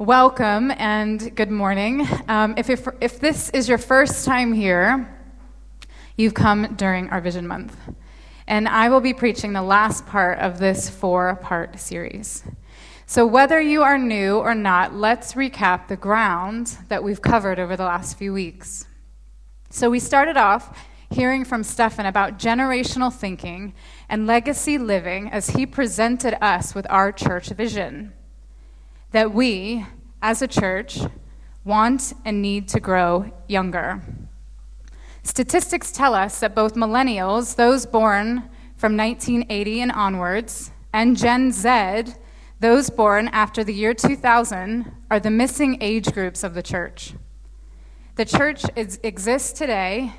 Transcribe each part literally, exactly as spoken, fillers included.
Welcome and good morning. Um, if, if, if this is your first time here, you've come during our Vision Month. And I will be preaching the last part of this four-part series. So whether you are new or not, let's recap the ground that we've covered over the last few weeks. So we started off hearing from Stefan about generational thinking and legacy living as he presented us with our church vision. That we, as a church, want and need to grow younger. Statistics tell us that both millennials, those born from nineteen eighty and onwards, and Gen Z, those born after the year two thousand, are the missing age groups of the church. The church is, exists today,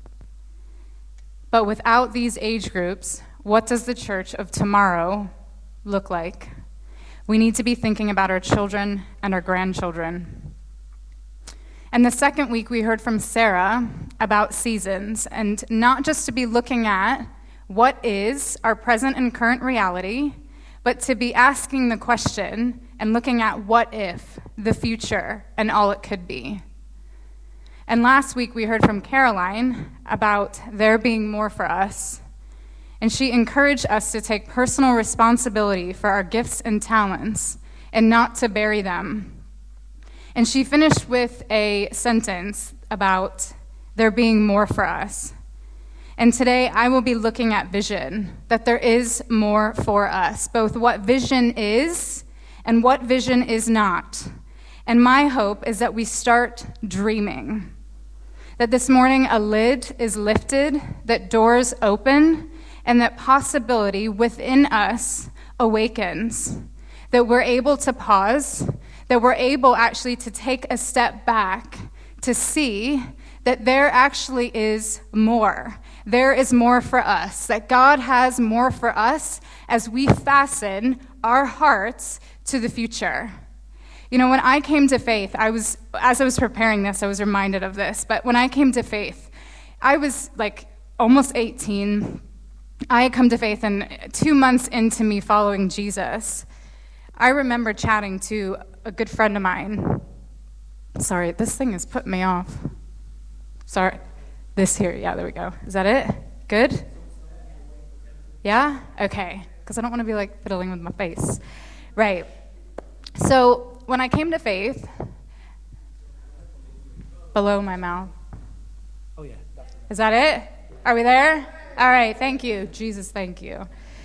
but without these age groups, what does the church of tomorrow look like? We need to be thinking about our children and our grandchildren. And the second week, we heard from Sarah about seasons, and not just to be looking at what is our present and current reality, but to be asking the question and looking at what if, the future, and all it could be. And last week, we heard from Caroline about there being more for us. And she encouraged us to take personal responsibility for our gifts and talents and not to bury them. And she finished with a sentence about there being more for us. And today I will be looking at vision, that there is more for us, both what vision is and what vision is not. And my hope is that we start dreaming, that this morning a lid is lifted, that doors open, and that possibility within us awakens, that we're able to pause, that we're able actually to take a step back to see that there actually is more. There is more for us, that God has more for us as we fasten our hearts to the future. You know, when I came to faith, I was, as I was preparing this, I was reminded of this, but when I came to faith, I was like almost eighteen. I had come to faith, and two months into me following Jesus, I remember chatting to a good friend of mine. Sorry, this thing is putting me off. Sorry. This here. Yeah, there we go. Is that it? Good? Yeah? Okay. Because I don't want to be, like, fiddling with my face. Right. So when I came to faith, below my mouth. Oh, yeah. Is that it? Are we there? All right, thank you. Jesus, thank you.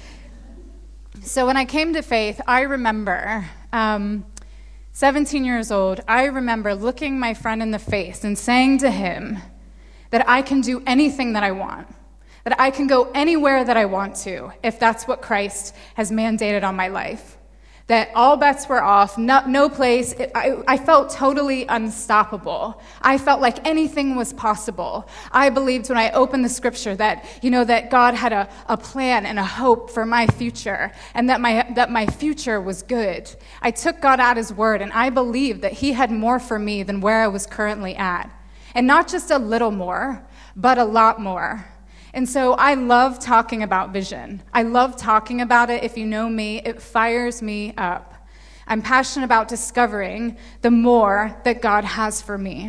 So when I came to faith, I remember, um, seventeen years old, I remember looking my friend in the face and saying to him that I can do anything that I want, that I can go anywhere that I want to, if that's what Christ has mandated on my life. That all bets were off, no, no place. It, I, I felt totally unstoppable. I felt like anything was possible. I believed when I opened the scripture that, you know, that God had a, a plan and a hope for my future, and that my that my future was good. I took God at his word, and I believed that he had more for me than where I was currently at. And not just a little more, but a lot more. And so I love talking about vision. I love talking about it. If you know me, it fires me up. I'm passionate about discovering the more that God has for me.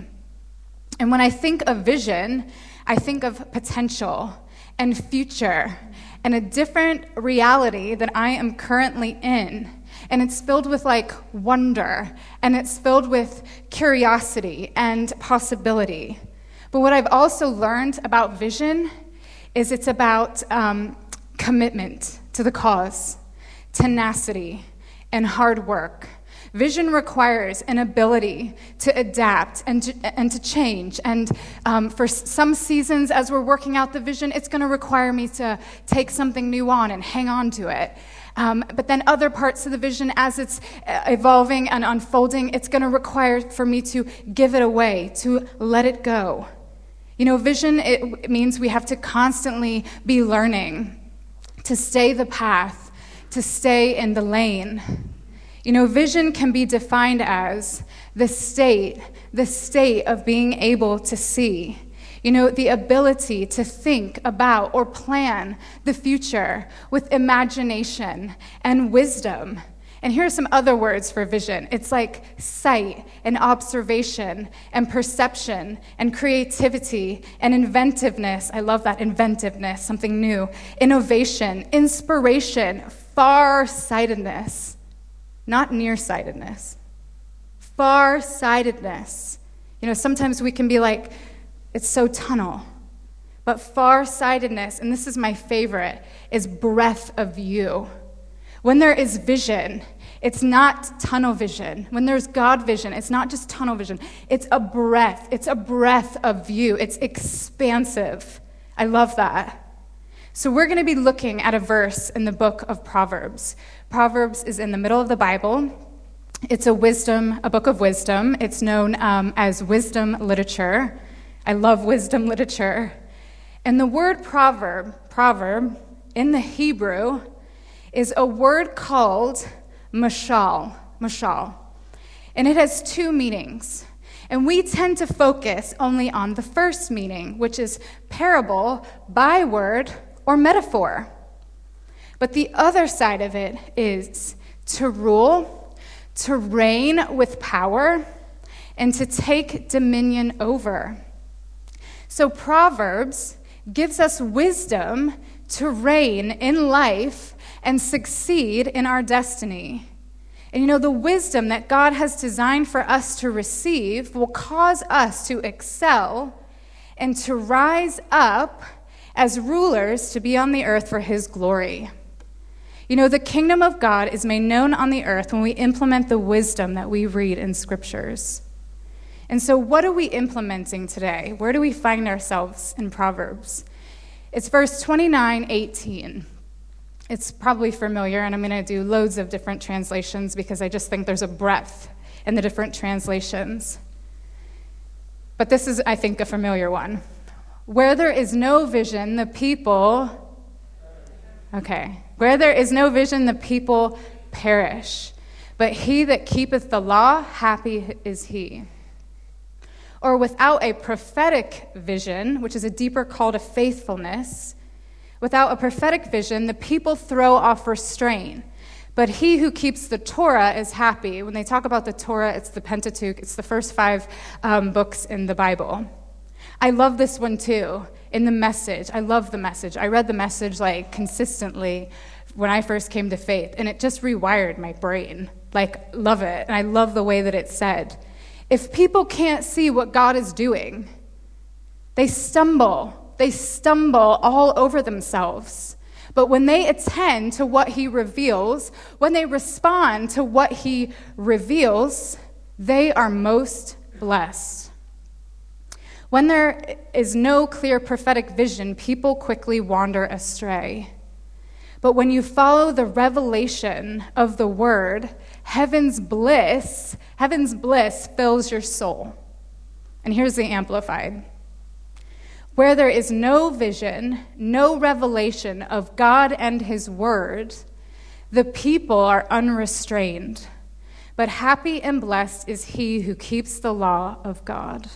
And when I think of vision, I think of potential and future and a different reality that I am currently in. And it's filled with like wonder, and it's filled with curiosity and possibility. But what I've also learned about vision is it's about um, commitment to the cause, tenacity, and hard work. Vision requires an ability to adapt and to, and to change. And um, for some seasons, as we're working out the vision, it's going to require me to take something new on and hang on to it. Um, but then other parts of the vision, as it's evolving and unfolding, it's going to require for me to give it away, to let it go. You know, vision, it means we have to constantly be learning, to stay the path, to stay in the lane. You know, vision can be defined as the state, the state of being able to see. You know, the ability to think about or plan the future with imagination and wisdom. And here are some other words for vision. It's like sight and observation and perception and creativity and inventiveness. I love that, inventiveness, something new. Innovation, inspiration, far-sightedness, not nearsightedness. Far-sightedness. You know, sometimes we can be like, it's so tunnel. But far-sightedness, and this is my favorite, is breadth of view. When there is vision, it's not tunnel vision. When there's God vision, it's not just tunnel vision. It's a breadth. It's a breadth of view. It's expansive. I love that. So we're going to be looking at a verse in the book of Proverbs. Proverbs is in the middle of the Bible. It's a wisdom, a book of wisdom. It's known um, as wisdom literature. I love wisdom literature. And the word proverb, proverb, in the Hebrew, is a word called mashal, mashal. And it has two meanings. And we tend to focus only on the first meaning, which is parable, byword, or metaphor. But the other side of it is to rule, to reign with power, and to take dominion over. So Proverbs gives us wisdom to reign in life and succeed in our destiny. And you know, the wisdom that God has designed for us to receive will cause us to excel and to rise up as rulers to be on the earth for his glory. You know, the kingdom of God is made known on the earth when we implement the wisdom that we read in scriptures. And so what are we implementing today? Where do we find ourselves in Proverbs? It's verse twenty-nine eighteen. It's probably familiar, and I'm going to do loads of different translations because I just think there's a breadth in the different translations. But this is, I think, a familiar one. Where there is no vision, the people... Okay. Where there is no vision, the people perish. But he that keepeth the law, happy is he. Or without a prophetic vision, which is a deeper call to faithfulness, without a prophetic vision, the people throw off restraint. But he who keeps the Torah is happy. When they talk about the Torah, it's the Pentateuch. It's the first five um, books in the Bible. I love this one too, in the Message. I love the Message. I read the Message like consistently when I first came to faith, and it just rewired my brain. Like, love it. And I love the way that it's said. If people can't see what God is doing, they stumble. They stumble all over themselves. But when they attend to what he reveals, when they respond to what he reveals, they are most blessed. When there is no clear prophetic vision, people quickly wander astray. But when you follow the revelation of the word, heaven's bliss, heaven's bliss fills your soul. And here's the Amplified. Where there is no vision, no revelation of God and his word, the people are unrestrained. But happy and blessed is he who keeps the law of God.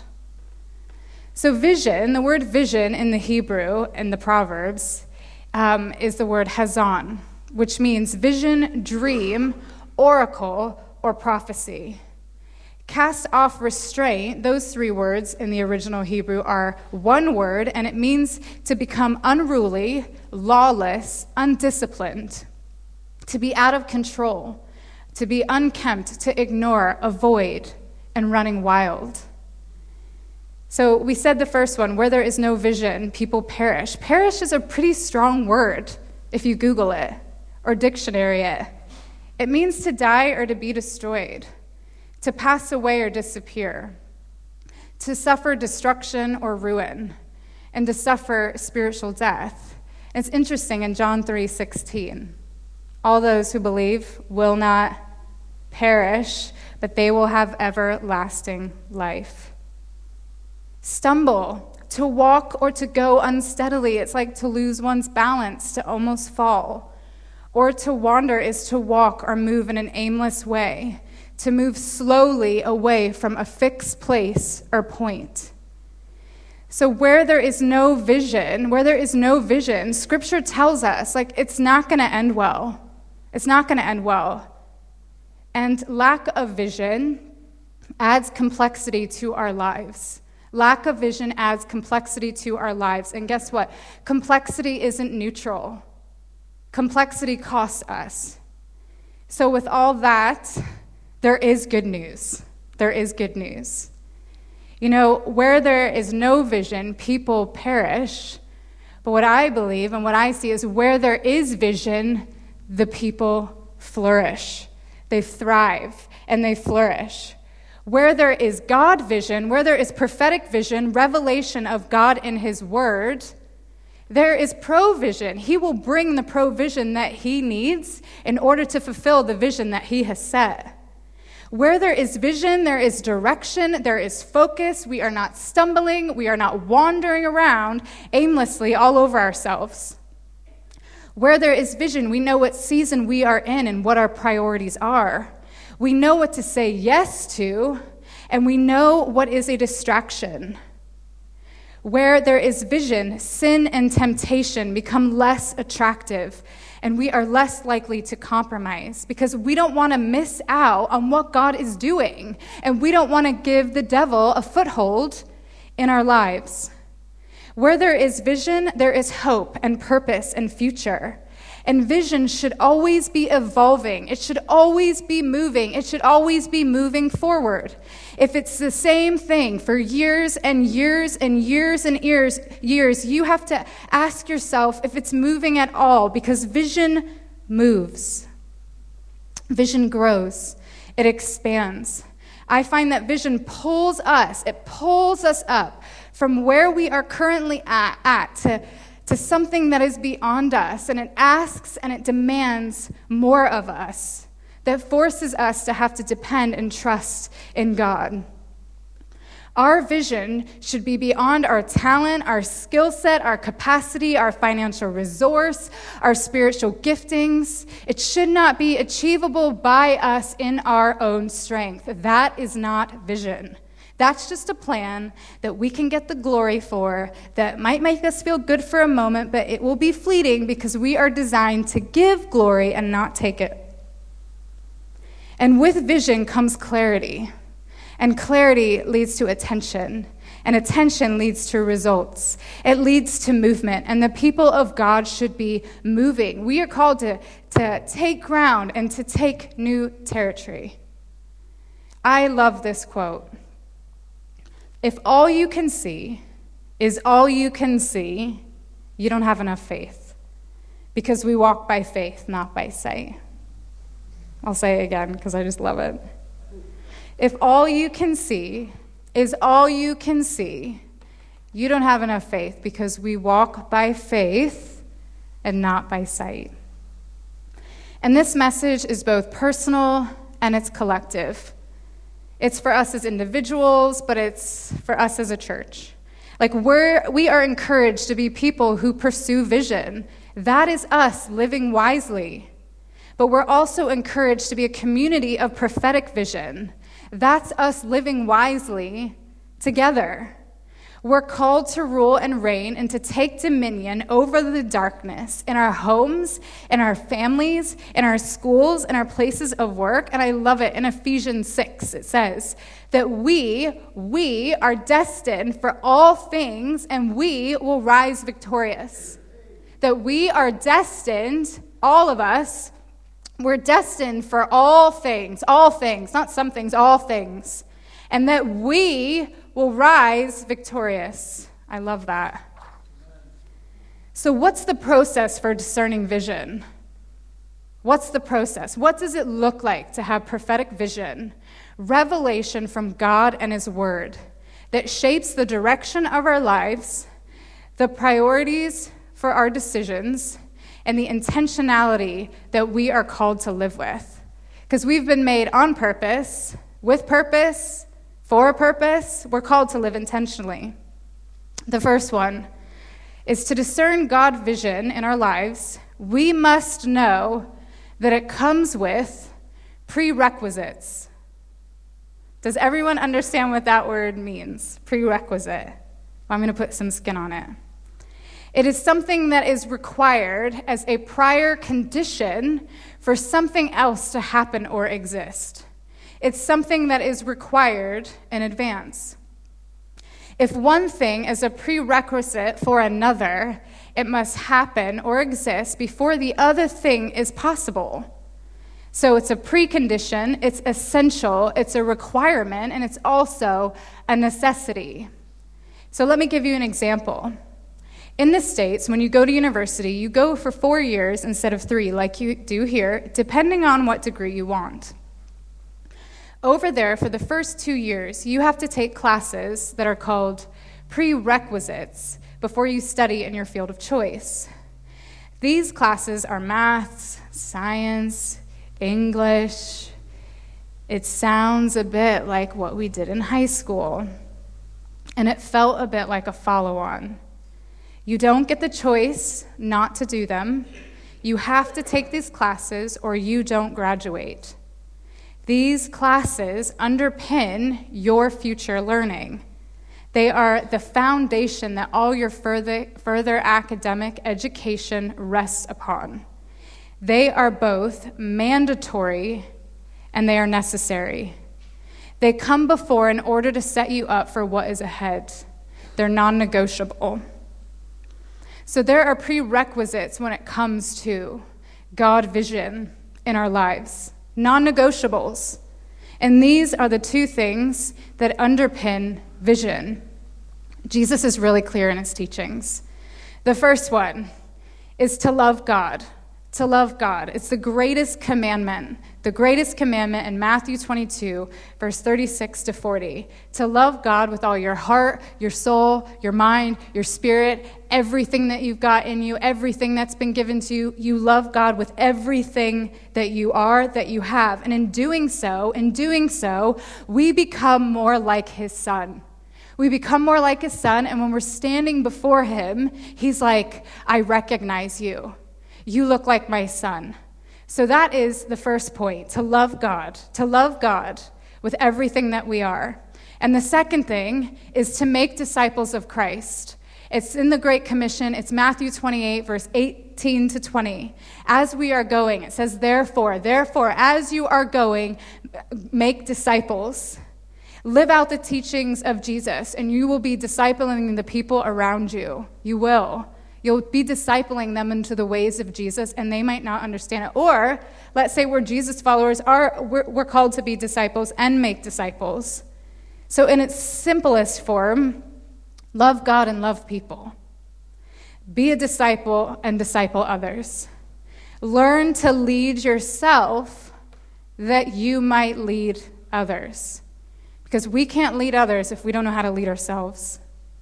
So vision, the word vision in the Hebrew and the Proverbs um, is the word hazon, which means vision, dream, oracle, or prophecy. Cast off restraint, those three words in the original Hebrew are one word, and it means to become unruly, lawless, undisciplined, to be out of control, to be unkempt, to ignore, avoid, and running wild. So we said the first one, where there is no vision, people perish. Perish is a pretty strong word if you Google it or dictionary it. It means to die or to be destroyed, to pass away or disappear, to suffer destruction or ruin, and to suffer spiritual death. And it's interesting in John three sixteen, all those who believe will not perish, but they will have everlasting life. Stumble, to walk or to go unsteadily. It's like to lose one's balance, to almost fall. Or to wander is to walk or move in an aimless way, to move slowly away from a fixed place or point. So where there is no vision, where there is no vision, Scripture tells us, like, it's not going to end well. It's not going to end well. And lack of vision adds complexity to our lives. Lack of vision adds complexity to our lives. And guess what? Complexity isn't neutral. Complexity costs us. So with all that, there is good news. There is good news. You know, where there is no vision, people perish. But what I believe and what I see is where there is vision, the people flourish. They thrive and they flourish. Where there is God vision, where there is prophetic vision, revelation of God in his word, there is provision. He will bring the provision that he needs in order to fulfill the vision that he has set. Where there is vision, there is direction, there is focus. We are not stumbling. We are not wandering around aimlessly all over ourselves. Where there is vision, we know what season we are in and what our priorities are. We know what to say yes to, and we know what is a distraction. Where there is vision, sin and temptation become less attractive, and we are less likely to compromise because we don't want to miss out on what God is doing, and we don't want to give the devil a foothold in our lives. Where there is vision, there is hope and purpose and future. And vision should always be evolving. It should always be moving. It should always be moving forward. If it's the same thing for years and years and years and years, years, you have to ask yourself if it's moving at all, because vision moves. Vision grows. It expands. I find that vision pulls us, it pulls us up from where we are currently at, at to to something that is beyond us, and it asks and it demands more of us, that forces us to have to depend and trust in God. Our vision should be beyond our talent, our skill set, our capacity, our financial resource, our spiritual giftings. It should not be achievable by us in our own strength. That is not vision. That's just a plan that we can get the glory for, that might make us feel good for a moment, but it will be fleeting because we are designed to give glory and not take it. And with vision comes clarity, and clarity leads to attention, and attention leads to results. It leads to movement, and the people of God should be moving. We are called to, to take ground and to take new territory. I love this quote. If all you can see is all you can see, you don't have enough faith, because we walk by faith, not by sight. I'll say it again because I just love it. If all you can see is all you can see, you don't have enough faith, because we walk by faith and not by sight. And this message is both personal and it's collective. It's for us as individuals, but it's for us as a church. Like we're, we are encouraged to be people who pursue vision. That is us living wisely. But we're also encouraged to be a community of prophetic vision. That's us living wisely together. We're called to rule and reign and to take dominion over the darkness in our homes, in our families, in our schools, in our places of work. And I love it. In Ephesians six, it says that we, we are destined for all things, and we will rise victorious. That we are destined, all of us, we're destined for all things, all things, not some things, all things. And that we will rise victorious. I love that. So what's the process for discerning vision? What's the process? What does it look like to have prophetic vision, revelation from God and his word that shapes the direction of our lives, the priorities for our decisions, and the intentionality that we are called to live with? Because we've been made on purpose, with purpose, for a purpose. We're called to live intentionally. The first one is to discern God vision in our lives. We must know that it comes with prerequisites. Does everyone understand what that word means? Prerequisite. Well, I'm going to put some skin on it. It is something that is required as a prior condition for something else to happen or exist. It's something that is required in advance. If one thing is a prerequisite for another, it must happen or exist before the other thing is possible. So it's a precondition, it's essential, it's a requirement, and it's also a necessity. So let me give you an example. In the States, when you go to university, you go for four years instead of three, like you do here, depending on what degree you want. Over there, for the first two years, you have to take classes that are called prerequisites before you study in your field of choice. These classes are maths, science, English. It sounds a bit like what we did in high school, and it felt a bit like a follow-on. You don't get the choice not to do them. You have to take these classes or you don't graduate. These classes underpin your future learning. They are the foundation that all your further, further academic education rests upon. They are both mandatory and they are necessary. They come before in order to set you up for what is ahead. They're non-negotiable. So there are prerequisites when it comes to God vision in our lives, non-negotiables. And these are the two things that underpin vision. Jesus is really clear in his teachings. The first one is to love God. To love God. It's the greatest commandment. The greatest commandment in Matthew twenty-two, verse thirty-six to forty. To love God with all your heart, your soul, your mind, your spirit, everything that you've got in you, everything that's been given to you. You love God with everything that you are, that you have. And in doing so, in doing so, we become more like his son. We become more like his son, and when we're standing before him, he's like, I recognize you. You look like my son. So that is the first point, to love God, to love God with everything that we are. And the second thing is to make disciples of Christ. It's in the Great Commission. It's Matthew twenty-eight, verse eighteen to twenty. As we are going, it says, therefore, therefore, as you are going, make disciples. Live out the teachings of Jesus, and you will be discipling the people around you. You will. You'll be discipling them into the ways of Jesus, and they might not understand it. Or, let's say we're Jesus followers, are we're, we're called to be disciples and make disciples. So in its simplest form, love God and love people. Be a disciple and disciple others. Learn to lead yourself that you might lead others. Because we can't lead others if we don't know how to lead ourselves.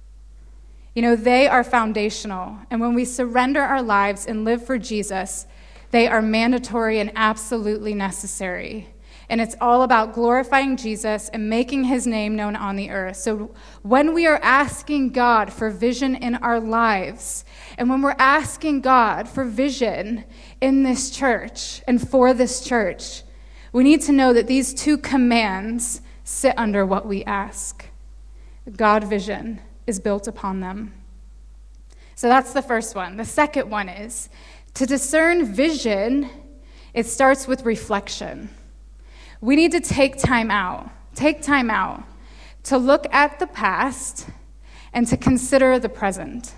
You know, they are foundational. And when we surrender our lives and live for Jesus, they are mandatory and absolutely necessary. And it's all about glorifying Jesus and making his name known on the earth. So when we are asking God for vision in our lives, and when we're asking God for vision in this church and for this church, we need to know that these two commands sit under what we ask. God vision is built upon them. So that's the first one. The second one is to discern vision, it starts with reflection. We need to take time out, take time out to look at the past and to consider the present.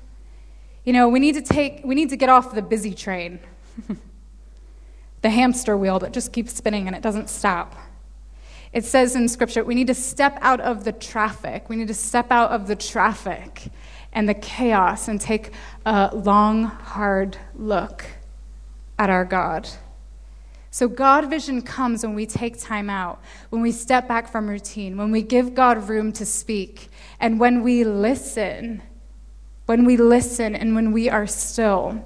You know, we need to take, we need to get off the busy train, the hamster wheel that just keeps spinning and it doesn't stop. It says in Scripture, we need to step out of the traffic. We need to step out of the traffic and the chaos and take a long, hard look at our God. So God vision comes when we take time out, when we step back from routine, when we give God room to speak, and when we listen, when we listen and when we are still.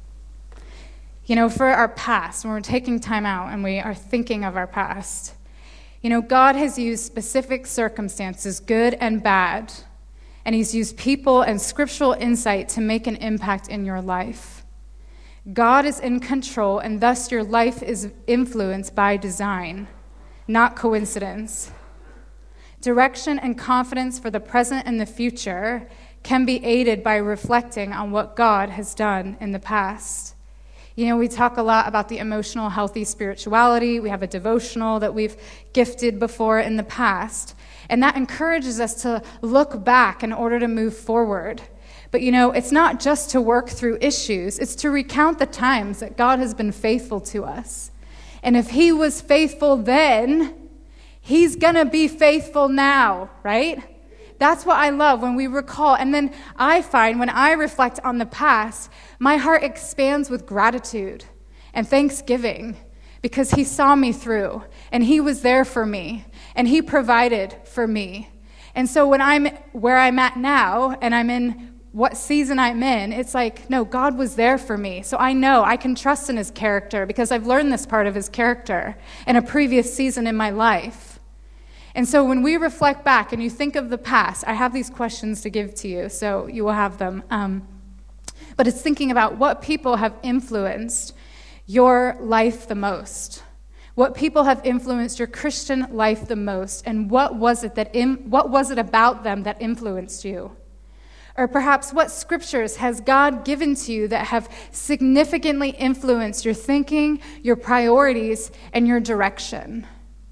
You know, for our past, when we're taking time out and we are thinking of our past, you know, God has used specific circumstances, good and bad, and he's used people and scriptural insight to make an impact in your life. God is in control, and thus your life is influenced by design, not coincidence. Direction and confidence for the present and the future can be aided by reflecting on what God has done in the past. You know, we talk a lot about the emotional, healthy spirituality. We have a devotional that we've gifted before in the past. And that encourages us to look back in order to move forward. But, you know, it's not just to work through issues. It's to recount the times that God has been faithful to us. And if he was faithful then, he's going to be faithful now, right? That's what I love when we recall. And then I find when I reflect on the past, my heart expands with gratitude and thanksgiving because he saw me through and he was there for me and he provided for me. And so when I'm where I'm at now and I'm in what season I'm in, it's like, no, God was there for me. So I know I can trust in his character because I've learned this part of his character in a previous season in my life. And so when we reflect back and you think of the past, I have these questions to give to you, so you will have them. Um, but it's thinking about what people have influenced your life the most. What people have influenced your Christian life the most, and what was it that in, what was it about them that influenced you? Or perhaps what scriptures has God given to you that have significantly influenced your thinking, your priorities, and your direction?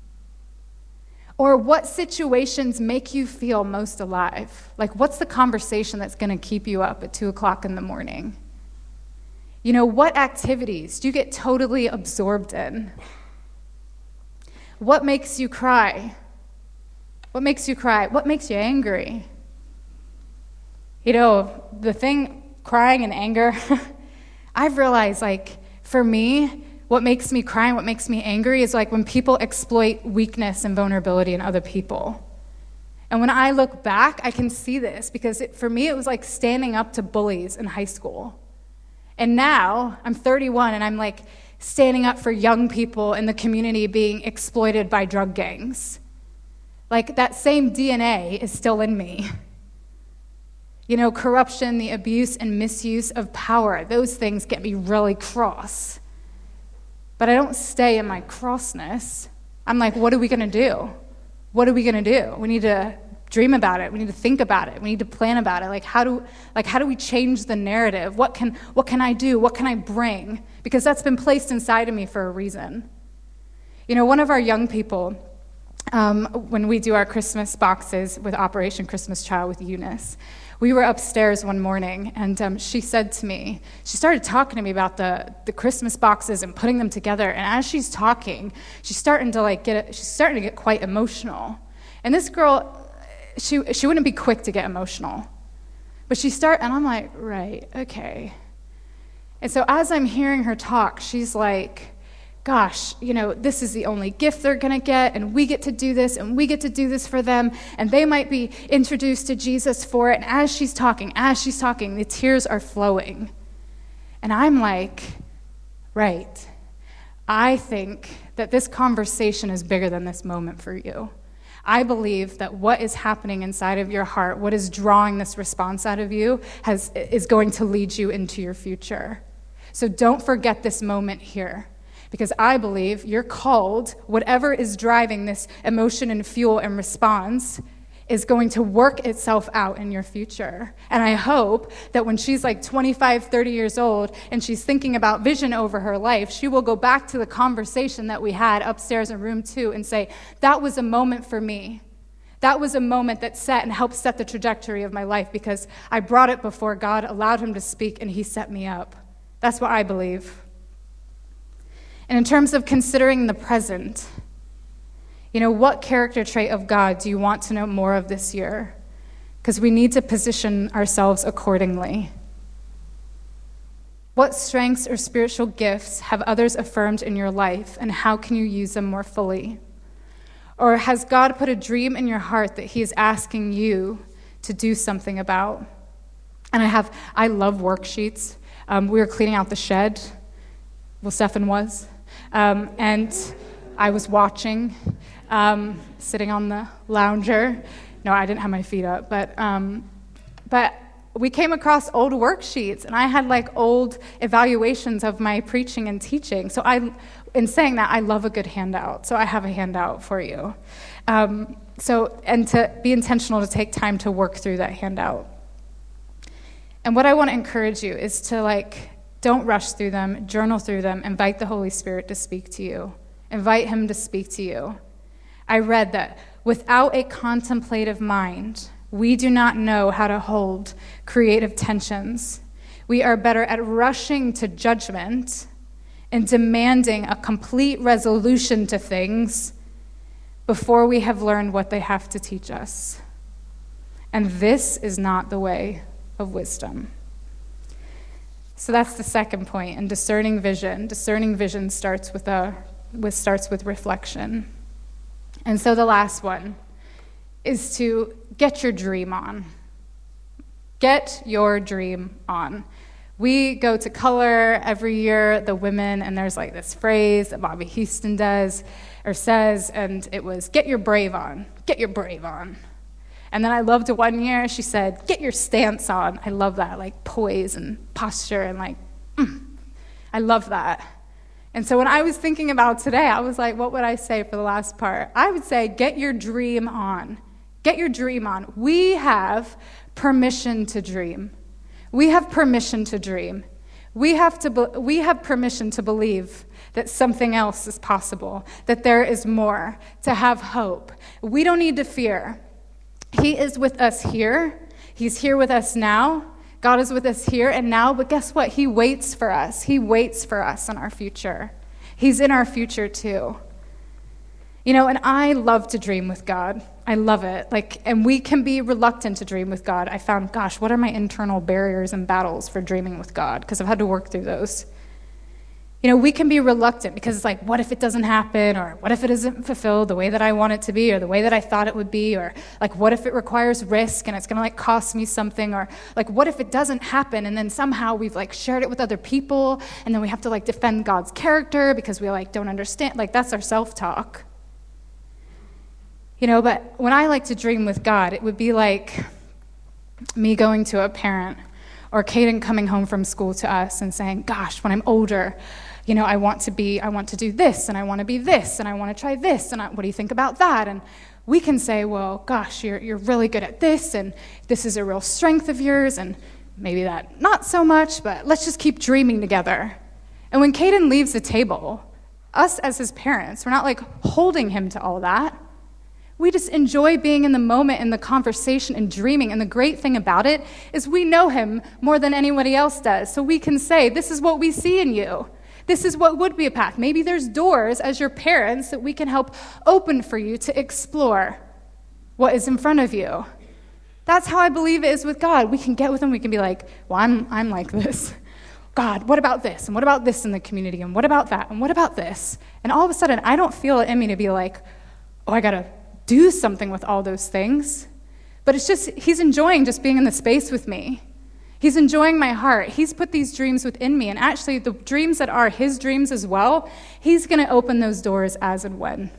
Or what situations make you feel most alive? Like, what's the conversation that's going to keep you up at two o'clock in the morning? You know, what activities do you get totally absorbed in? What makes you cry? What makes you cry? What makes you angry? You know, the thing, crying and anger, I've realized, like, for me, what makes me cry and what makes me angry is like when people exploit weakness and vulnerability in other people. And when I look back, I can see this because it, for me, it was like standing up to bullies in high school. And now I'm thirty-one and I'm like standing up for young people in the community being exploited by drug gangs. Like that same D N A is still in me. You know, corruption, the abuse and misuse of power, those things get me really cross. But I don't stay in my crossness. I'm like, what are we going to do? What are we going to do? We need to dream about it. We need to think about it. We need to plan about it. Like, how do, like, how do we change the narrative? What can, what can I do? What can I bring? Because that's been placed inside of me for a reason. You know, one of our young people, um, when we do our Christmas boxes with Operation Christmas Child with Eunice, we were upstairs one morning, and um, she said to me, she started talking to me about the, the Christmas boxes and putting them together. And as she's talking, she's starting to like get, she's starting to get quite emotional. And this girl, she she wouldn't be quick to get emotional, but she start, and I'm like, right, okay. And so as I'm hearing her talk, she's like, gosh, you know, this is the only gift they're going to get, and we get to do this, and we get to do this for them, and they might be introduced to Jesus for it. And as she's talking, as she's talking, the tears are flowing. And I'm like, right, I think that this conversation is bigger than this moment for you. I believe that what is happening inside of your heart, what is drawing this response out of you, has is going to lead you into your future. So don't forget this moment here. Because I believe you're called, whatever is driving this emotion and fuel and response is going to work itself out in your future. And I hope that when she's like twenty-five, thirty years old and she's thinking about vision over her life, she will go back to the conversation that we had upstairs in room two and say, that was a moment for me. That was a moment that set and helped set the trajectory of my life because I brought it before God, allowed him to speak, and he set me up. That's what I believe. And in terms of considering the present, you know, what character trait of God do you want to know more of this year? Because we need to position ourselves accordingly. What strengths or spiritual gifts have others affirmed in your life, and how can you use them more fully? Or has God put a dream in your heart that he is asking you to do something about? And I have, I love worksheets. Um, we were cleaning out the shed. Well, Stefan was. Um, and I was watching, um, sitting on the lounger. No, I didn't have my feet up, but um, but we came across old worksheets, and I had like old evaluations of my preaching and teaching. So I, in saying that, I love a good handout. So I have a handout for you. Um, so and to be intentional to take time to work through that handout. And what I want to encourage you is to, like, don't rush through them, journal through them, invite the Holy Spirit to speak to you. Invite him to speak to you. I read that without a contemplative mind, we do not know how to hold creative tensions. We are better at rushing to judgment and demanding a complete resolution to things before we have learned what they have to teach us. And this is not the way of wisdom. So that's the second point. And discerning vision. Discerning vision starts with a with starts with reflection. And so the last one is to get your dream on. Get your dream on. We go to Color every year, the women, and there's like this phrase that Bobby Houston does or says, and it was, get your brave on. Get your brave on. And then I loved it one year, she said, get your stance on. I love that, like poise and posture and like, mm, I love that. And so when I was thinking about today, I was like, what would I say for the last part? I would say, get your dream on. Get your dream on. We have permission to dream. We have permission to dream. We have to. Be- we have permission to believe that something else is possible, that there is more, to have hope. We don't need to fear. He is with us here. He's here with us now. God is with us here and now, but guess what? He waits for us. He waits for us in our future. He's in our future too. You know, and I love to dream with God. I love it. Like, and we can be reluctant to dream with God. I found, gosh, what are my internal barriers and battles for dreaming with God? Because I've had to work through those. You know, we can be reluctant because it's like, what if it doesn't happen? Or what if it isn't fulfilled the way that I want it to be or the way that I thought it would be? Or like, what if it requires risk and it's going to like cost me something? Or like, what if it doesn't happen and then somehow we've like shared it with other people and then we have to like defend God's character because we like don't understand? Like, that's our self-talk. You know, but when I like to dream with God, it would be like me going to a parent or Caden coming home from school to us and saying, gosh, when I'm older, you know, I want to be, I want to do this, and I want to be this, and I want to try this, and I, what do you think about that? And we can say, well, gosh, you're you're really good at this, and this is a real strength of yours, and maybe that not so much, but let's just keep dreaming together. And when Caden leaves the table, us as his parents, we're not like holding him to all that. We just enjoy being in the moment, in the conversation, and dreaming. And the great thing about it is we know him more than anybody else does. So we can say, this is what we see in you. This is what would be a path. Maybe there's doors as your parents that we can help open for you to explore what is in front of you. That's how I believe it is with God. We can get with him. We can be like, well, I'm, I'm like this. God, what about this? And what about this in the community? And what about that? And what about this? And all of a sudden, I don't feel it in me to be like, oh, I got to do something with all those things. But it's just, he's enjoying just being in the space with me. He's enjoying my heart. He's put these dreams within me. And actually, the dreams that are his dreams as well, he's going to open those doors as and when.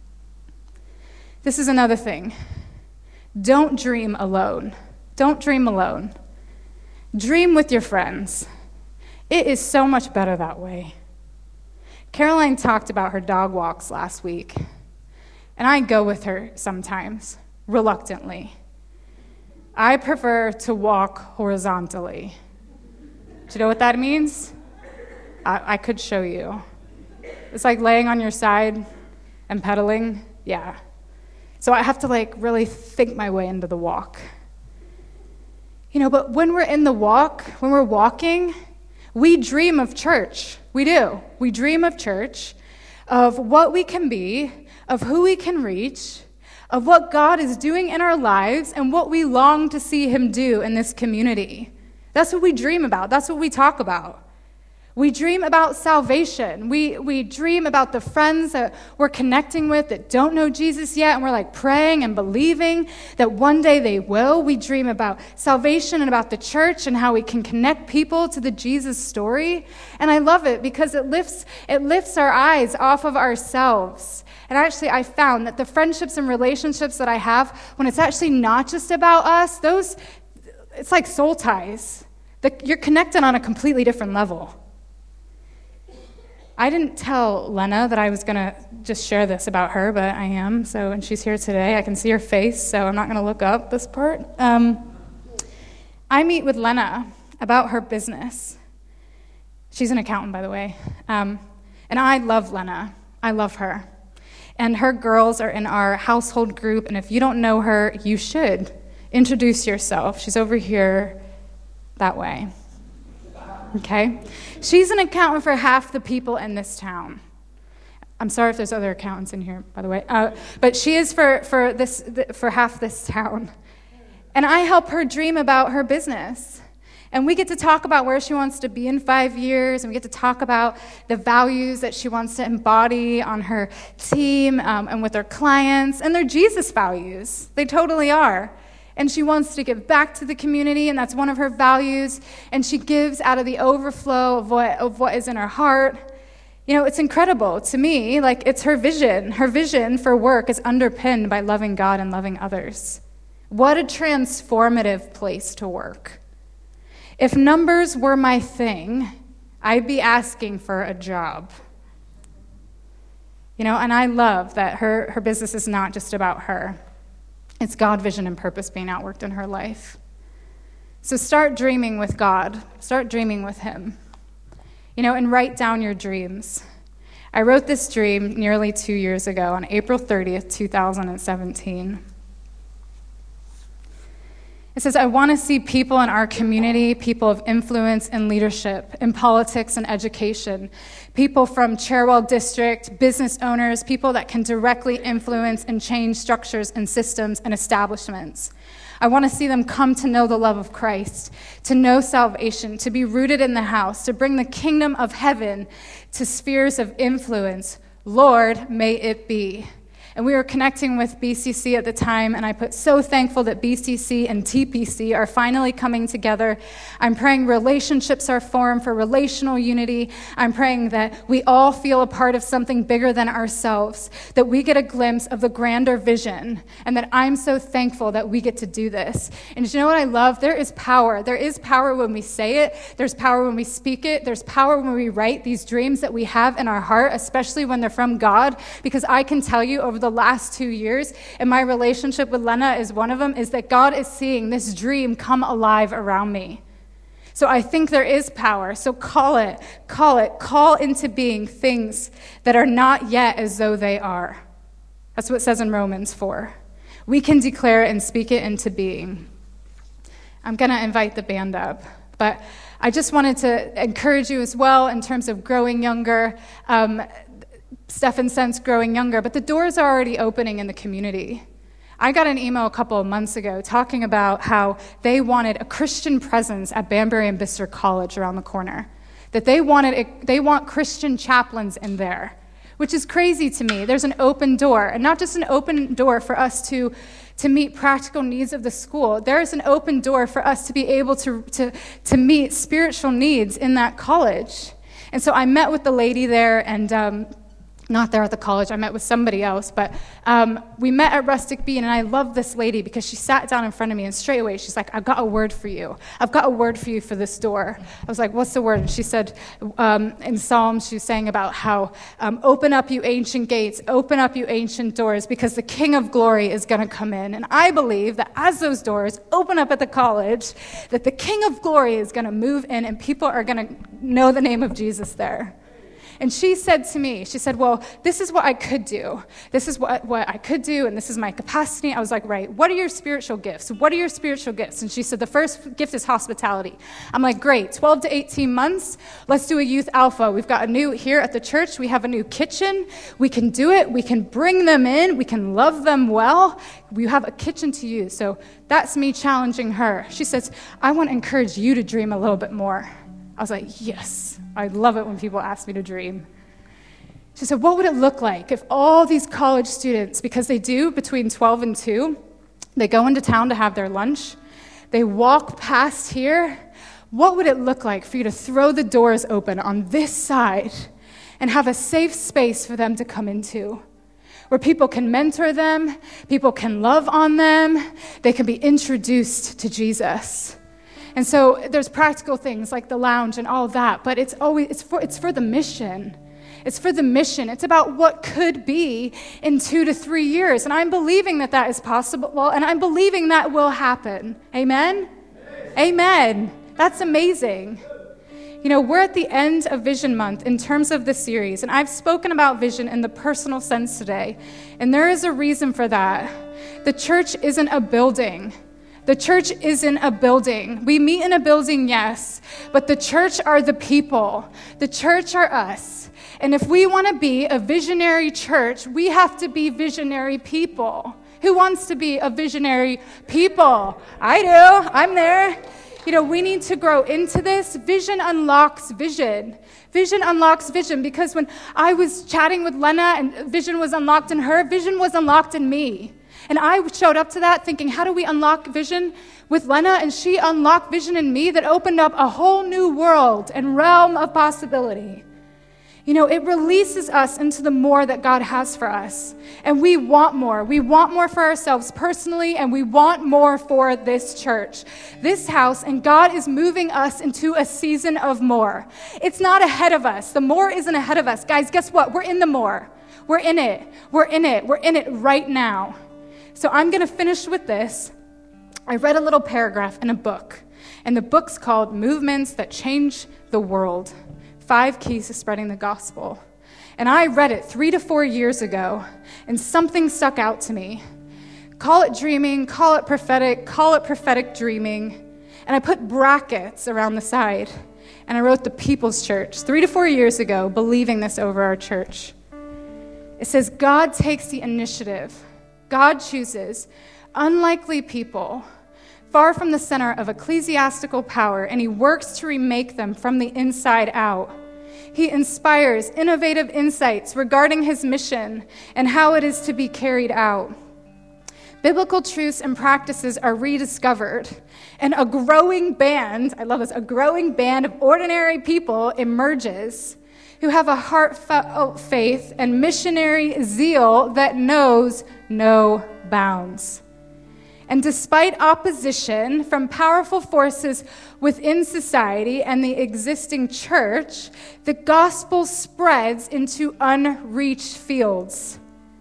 This is another thing. Don't dream alone. Don't dream alone. Dream with your friends. It is so much better that way. Caroline talked about her dog walks last week. And I go with her sometimes, reluctantly. I prefer to walk horizontally. Do you know what that means? I, I could show you. It's like laying on your side and pedaling. Yeah. So I have to like really think my way into the walk. You know, but when we're in the walk, when we're walking, we dream of church. We do. We dream of church, of what we can be, of who we can reach, of what God is doing in our lives and what we long to see him do in this community. That's what we dream about. That's what we talk about. We dream about salvation. We we dream about the friends that we're connecting with that don't know Jesus yet, and we're like praying and believing that one day they will. We dream about salvation and about the church and how we can connect people to the Jesus story. And I love it because it lifts it lifts our eyes off of ourselves. And actually, I found that the friendships and relationships that I have, when it's actually not just about us, those, it's like soul ties. The, you're connected on a completely different level. I didn't tell Lena that I was going to just share this about her, but I am. So, and she's here today. I can see her face, so I'm not going to look up this part. Um, I meet with Lena about her business. She's an accountant, by the way. Um, and I love Lena. I love her. And her girls are in our household group, and if you don't know her, you should. Introduce yourself. She's over here that way. Okay? She's an accountant for half the people in this town. I'm sorry if there's other accountants in here, by the way. Uh, but she is for, for, this, for half this town. And I help her dream about her business. And we get to talk about where she wants to be in five years, and we get to talk about the values that she wants to embody on her team um, and with her clients, and they're Jesus values. They totally are. And she wants to give back to the community, and that's one of her values, and she gives out of the overflow of what, of what is in her heart. You know, it's incredible to me. Like, it's her vision. Her vision for work is underpinned by loving God and loving others. What a transformative place to work. If numbers were my thing, I'd be asking for a job. You know, and I love that her, her business is not just about her. It's God, vision, and purpose being outworked in her life. So start dreaming with God. Start dreaming with him. You know, and write down your dreams. I wrote this dream nearly two years ago on April thirtieth, two thousand seventeen. It says, I want to see people in our community, people of influence and leadership, in politics and education, people from Cherwell District, business owners, people that can directly influence and change structures and systems and establishments. I want to see them come to know the love of Christ, to know salvation, to be rooted in the house, to bring the kingdom of heaven to spheres of influence. Lord, may it be. And we were connecting with B C C at the time, and I put so thankful that B C C and T P C are finally coming together. I'm praying relationships are formed for relational unity. I'm praying that we all feel a part of something bigger than ourselves, that we get a glimpse of the grander vision, and that I'm so thankful that we get to do this. And you know what I love? There is power. There is power when we say it. There's power when we speak it. There's power when we write these dreams that we have in our heart, especially when they're from God, because I can tell you over the last two years, and my relationship with Lena is one of them, is that God is seeing this dream come alive around me. So I think there is power. So call it, call it, call into being things that are not yet as though they are. That's what it says in Romans four. We can declare and speak it into being. I'm going to invite the band up, but I just wanted to encourage you as well in terms of growing younger. Um, Stephan Sense growing younger, but the doors are already opening in the community. I got an email a couple of months ago talking about how they wanted a Christian presence at Banbury and Bicester College around the corner, that they wanted a, they want Christian chaplains in there, which is crazy to me. There's an open door, and not just an open door for us to to meet practical needs of the school. There is an open door for us to be able to to to meet spiritual needs in that college. And so I met with the lady there, and um, not there at the college, I met with somebody else, but um, we met at Rustic Bean, and I love this lady because she sat down in front of me, and straight away she's like, I've got a word for you. I've got a word for you for this door. I was like, what's the word? And she said, um, in Psalms, she was saying about how, um, open up you ancient gates, open up you ancient doors, because the King of Glory is going to come in. And I believe that as those doors open up at the college, that the King of Glory is going to move in, and people are going to know the name of Jesus there. And she said to me, she said, well, this is what I could do. This is what, what I could do, and this is my capacity. I was like, right, what are your spiritual gifts? What are your spiritual gifts? And she said, the first gift is hospitality. I'm like, great, twelve to eighteen months, let's do a youth alpha. We've got a new, here at the church, we have a new kitchen. We can do it. We can bring them in. We can love them well. We have a kitchen to use. So that's me challenging her. She says, I want to encourage you to dream a little bit more. I was like, yes, I love it when people ask me to dream. She said, what would it look like if all these college students, because they do between twelve and two, they go into town to have their lunch, they walk past here, what would it look like for you to throw the doors open on this side and have a safe space for them to come into, where people can mentor them, people can love on them, they can be introduced to Jesus. And so there's practical things like the lounge and all that, but it's always it's for it's for the mission. It's for the mission. It's about what could be in two to three years. And I'm believing that that is possible. Well, and I'm believing that will happen. Amen? Amen. Amen. That's amazing. You know, we're at the end of Vision Month in terms of the series, and I've spoken about vision in the personal sense today, and there is a reason for that. The church isn't a building. The church isn't a building. We meet in a building, yes, but the church are the people. The church are us. And if we want to be a visionary church, we have to be visionary people. Who wants to be a visionary people? I do. I'm there. You know, we need to grow into this. Vision unlocks vision. Vision unlocks vision, because when I was chatting with Lena and vision was unlocked in her, vision was unlocked in me. And I showed up to that thinking, how do we unlock vision with Lena? And she unlocked vision in me that opened up a whole new world and realm of possibility. You know, it releases us into the more that God has for us. And we want more. We want more for ourselves personally, and we want more for this church, this house, and God is moving us into a season of more. It's not ahead of us. The more isn't ahead of us. Guys, guess what? We're in the more. We're in it. We're in it. We're in it right now. So I'm going to finish with this. I read a little paragraph in a book, and the book's called Movements That Change the World. Five Keys to Spreading the Gospel. And I read it three to four years ago, and something stuck out to me. Call it dreaming, call it prophetic, call it prophetic dreaming. And I put brackets around the side, and I wrote the People's Church three to four years ago, believing this over our church. It says, God takes the initiative. God chooses unlikely people far from the center of ecclesiastical power, and he works to remake them from the inside out. He inspires innovative insights regarding his mission and how it is to be carried out. Biblical truths and practices are rediscovered, and a growing band, I love this, a growing band of ordinary people emerges who have a heartfelt faith and missionary zeal that knows no bounds. And despite opposition from powerful forces within society and the existing church, the gospel spreads into unreached fields.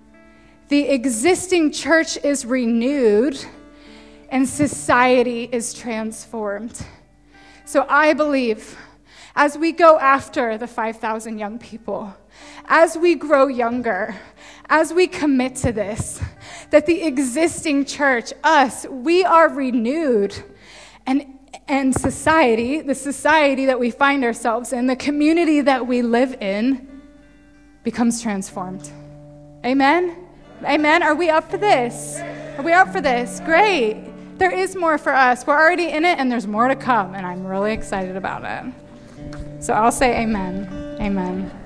The existing church is renewed, and society is transformed. So I believe, as we go after the five thousand young people, as we grow younger, as we commit to this, that the existing church, us, we are renewed. And, and society, the society that we find ourselves in, the community that we live in, becomes transformed. Amen? Amen? Are we up for this? Are we up for this? Great. There is more for us. We're already in it, and there's more to come, and I'm really excited about it. So I'll say amen. Amen.